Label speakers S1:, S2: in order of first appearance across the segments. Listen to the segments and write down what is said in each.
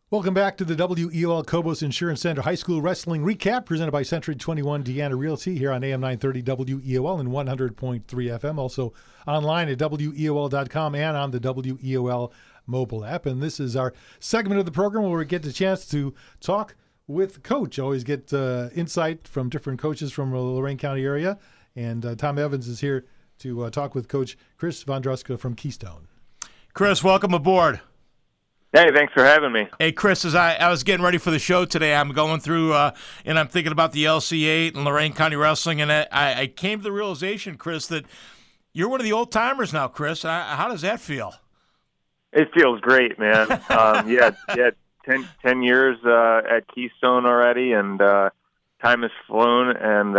S1: Welcome back to the WEOL Cobos Insurance Center High School Wrestling Recap, presented by Century 21 Deanna Realty here on AM 930 WEOL and 100.3 FM. Also online at WEOL.com and on the WEOL mobile app. And this is our segment of the program where we get the chance to talk with Coach. Always get insight from different coaches from the Lorain County area. And Tom Evans is here to talk with Coach Chris Vondruska from Keystone.
S2: Chris, welcome aboard.
S3: Hey, thanks for having me.
S2: Hey, Chris, as I was getting ready for the show today, I'm going through and I'm thinking about the LC8 and Lorain County Wrestling, and I came to the realization, Chris, that you're one of the old-timers now, Chris. How does that feel?
S3: It feels great, man. Yeah, 10 years at Keystone already, and time has flown, and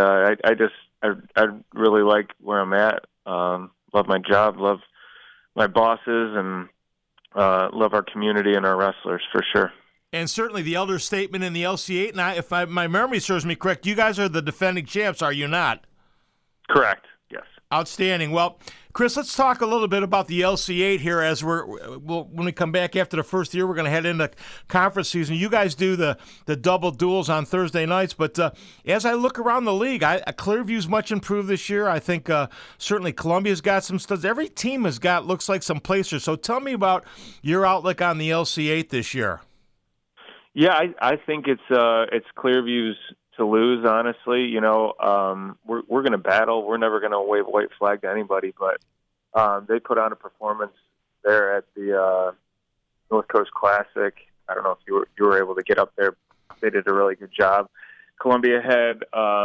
S3: I really like where I'm at. Love my job, love my bosses, and love our community and our wrestlers for sure.
S2: And certainly the elder statement in the LC8, and if my memory serves me correct, you guys are the defending champs, are you not?
S3: Correct, yes.
S2: Outstanding. Well, Chris, let's talk a little bit about the LC8 here as when we come back after the first year, we're going to head into conference season. You guys do the double duels on Thursday nights, but as I look around the league, Clearview's much improved this year. I think certainly Columbia's got some studs. Every team has got, looks like, some placers. So tell me about your outlook on the LC8 this year.
S3: Yeah, I think it's Clearview's to lose, honestly. You know, we're going to battle. We're never going to wave a white flag to anybody, but they put on a performance there at the North Coast Classic. I don't know if you were able to get up there. They did a really good job. Columbia had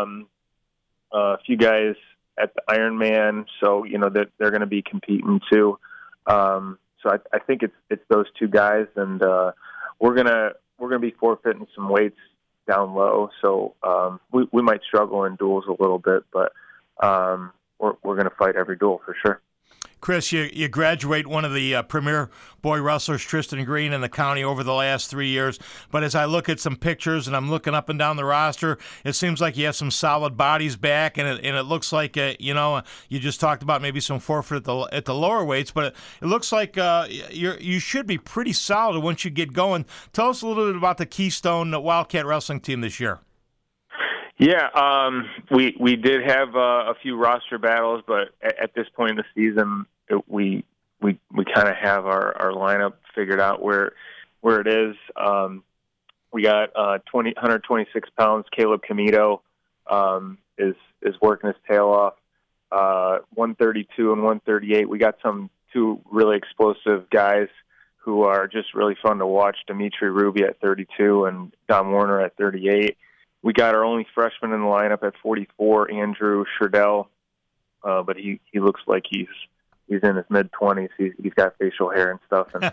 S3: a few guys at the Ironman, so you know that they're going to be competing too. So I think it's those two guys, and we're gonna be forfeiting some weights down low, so we might struggle in duels a little bit, but we're going to fight every duel for sure.
S2: Chris, you graduate one of the premier boy wrestlers, Tristan Green, in the county over the last 3 years. But as I look at some pictures and I'm looking up and down the roster, it seems like you have some solid bodies back, and it looks like you just talked about maybe some forfeit at the lower weights, but it looks like you should be pretty solid once you get going. Tell us a little bit about the Keystone Wildcat Wrestling team this year.
S3: Yeah, we did have a few roster battles, but at this point in the season, we kind of have our lineup figured out where it is. We got 126 pounds. Caleb Camito is working his tail off. 132 and 138. We got two really explosive guys who are just really fun to watch. Dimitri Ruby at 32 and Don Warner at 38. We got our only freshman in the lineup at 44, Andrew Sherdell, but he looks like he's in his mid-20s. He's got facial hair and stuff, and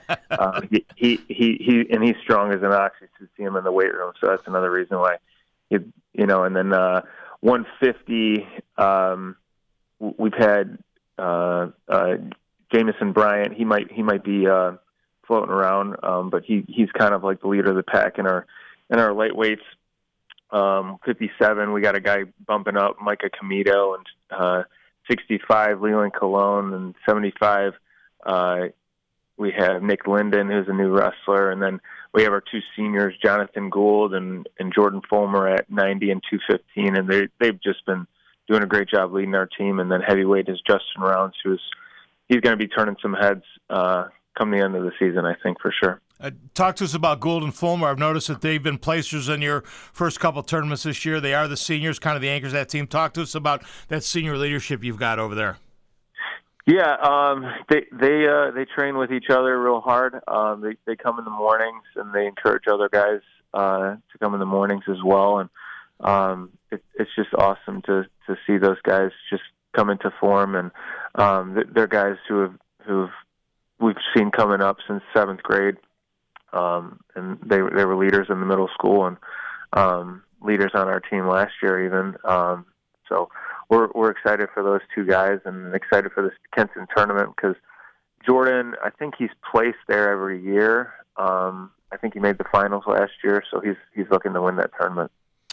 S3: he's strong as an ox. You should see him in the weight room, so that's another reason why. And then 150, we've had Jamison Bryant. He might be floating around, but he's kind of like the leader of the pack in our lightweights. 57, we got a guy bumping up, Micah Camito, and 65, Leland Colon, and 75, we have Nick Linden, who's a new wrestler, and then we have our two seniors, Jonathan Gould and Jordan Fulmer at 90 and 215, and they've just been doing a great job leading our team. And then heavyweight is Justin Rounds, he's going to be turning some heads come the end of the season, I think, for sure.
S2: Talk to us about Gould and Fulmer. I've noticed that they've been placers in your first couple tournaments this year. They are the seniors, kind of the anchors of that team. Talk to us about that senior leadership you've got over there.
S3: Yeah, they train with each other real hard. They come in the mornings, and they encourage other guys to come in the mornings as well. And it's just awesome to see those guys just come into form. And they're guys who we've seen coming up since 7th grade. And they were leaders in the middle school and leaders on our team last year even. So we're excited for those two guys and excited for this Kenton tournament because Jordan, I think he's placed there every year. I think he made the finals last year, so he's looking to win that tournament.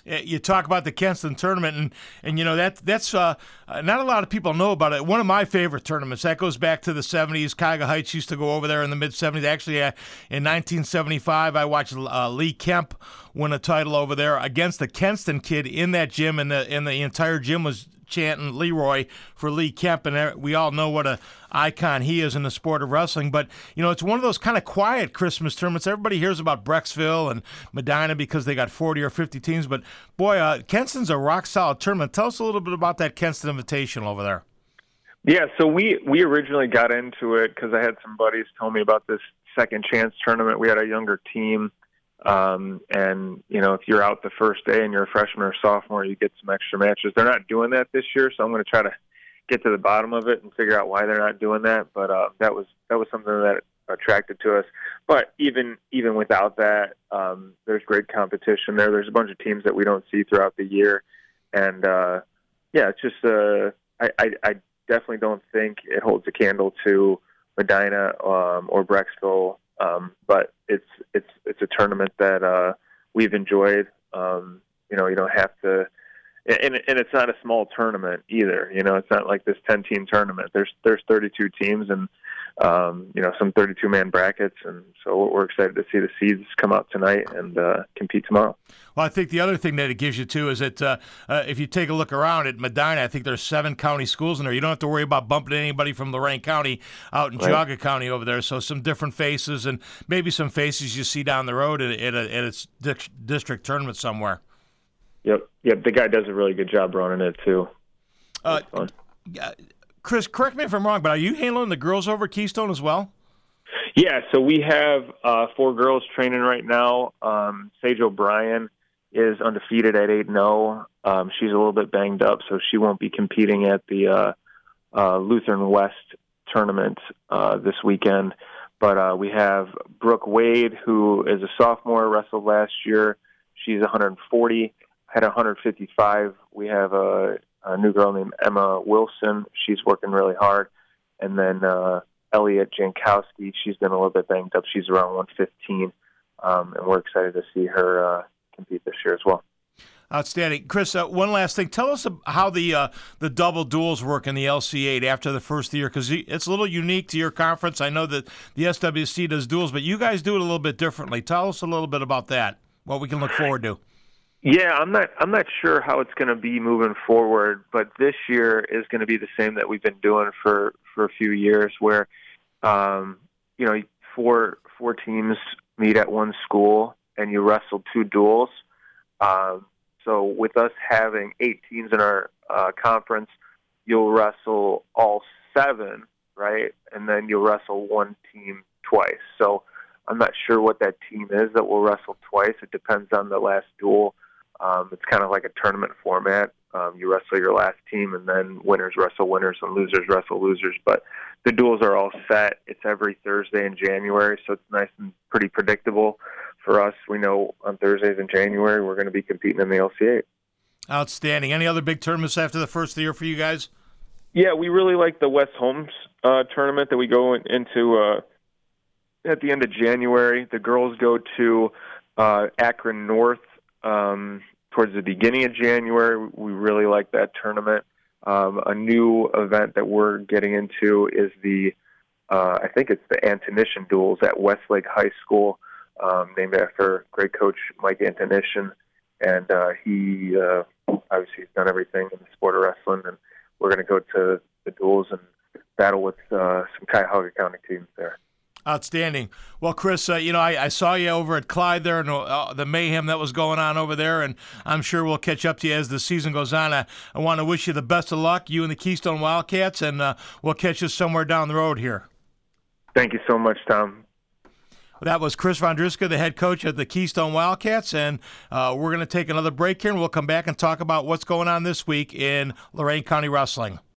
S2: You talk about the Kenston tournament, and you know that's not a lot of people know about it. One of my favorite tournaments that goes back to the '70s. Cuyahoga Heights used to go over there in the mid '70s. Actually, in 1975, I watched Lee Kemp win a title over there against the Kenston kid in that gym, and the entire gym was chanting Leroy for Lee Kemp, and we all know what a icon he is in the sport of wrestling. But you know, it's one of those kind of quiet Christmas tournaments. Everybody hears about Brecksville and Medina because they got 40 or 50 teams, but boy, Kenston's a rock solid tournament. Tell us a little bit about that Kenston Invitational over there.
S3: Yeah, so we originally got into it because I had some buddies tell me about this second chance tournament. We had a younger team. And, you know, if you're out the first day and you're a freshman or sophomore, you get some extra matches. They're not doing that this year, so I'm going to try to get to the bottom of it and figure out why they're not doing that. But that was something that attracted to us. But even without that, there's great competition there. There's a bunch of teams that we don't see throughout the year. And, yeah, it's just I definitely don't think it holds a candle to Medina or Brecksville. But it's a tournament that we've enjoyed. You know, you don't have to, and it's not a small tournament either. You know, it's not like this 10-team tournament. There's 32 teams and you know, some 32-man brackets, and so we're excited to see the seeds come out tonight and compete tomorrow.
S2: Well, I think the other thing that it gives you, too, is that if you take a look around at Medina, I think there's 7 county schools in there. You don't have to worry about bumping anybody from Lorain County out in Geauga County over there. So some different faces and maybe some faces you see down the road at its district tournament somewhere.
S3: Yep. The guy does a really good job running it, too.
S2: Chris, correct me if I'm wrong, but are you handling the girls over at Keystone as well?
S3: Yeah, so we have 4 girls training right now. Sage O'Brien is undefeated at 8-0. She's a little bit banged up, so she won't be competing at the Lutheran West tournament this weekend. But we have Brooke Wade, who is a sophomore, wrestled last year. She's 140, had 155. We have a new girl named Emma Wilson. She's working really hard. And then Elliot Jankowski, she's been a little bit banged up. She's around 115. And we're excited to see her compete this year as well.
S2: Outstanding. Chris, one last thing. Tell us how the double duels work in the LC8 after the first year, because it's a little unique to your conference. I know that the SWC does duels, but you guys do it a little bit differently. Tell us a little bit about that, what we can look forward to.
S3: Yeah, I'm not sure how it's going to be moving forward, but this year is going to be the same that we've been doing for a few years, where you know, four teams meet at one school and you wrestle 2 duels. So with us having 8 teams in our conference, you'll wrestle all 7, right? And then you'll wrestle one team twice. So I'm not sure what that team is that will wrestle twice. It depends on the last duel. It's kind of like a tournament format. You wrestle your last team, and then winners wrestle winners, and losers wrestle losers. But the duels are all set. It's every Thursday in January, so it's nice and pretty predictable for us. We know on Thursdays in January we're going to be competing in the LCA.
S2: Outstanding. Any other big tournaments after the first of the year for you guys?
S3: Yeah, we really like the West Holmes tournament that we go into at the end of January. The girls go to Akron North towards the beginning of January. We really like that tournament. A new event that we're getting into is I think it's the Antonician duels at Westlake High School, named after great coach Mike Antonician. And he obviously has done everything in the sport of wrestling, and we're going to go to the duels and battle with some Cuyahoga County teams there.
S2: Outstanding. Well, Chris, you know, I saw you over at Clyde there and the mayhem that was going on over there, and I'm sure we'll catch up to you as the season goes on. I want to wish you the best of luck, you and the Keystone Wildcats, and we'll catch you somewhere down the road here.
S3: Thank you so much, Tom.
S2: That was Chris Vondruska, the head coach of the Keystone Wildcats, and we're going to take another break here, and we'll come back and talk about what's going on this week in Lorain County Wrestling.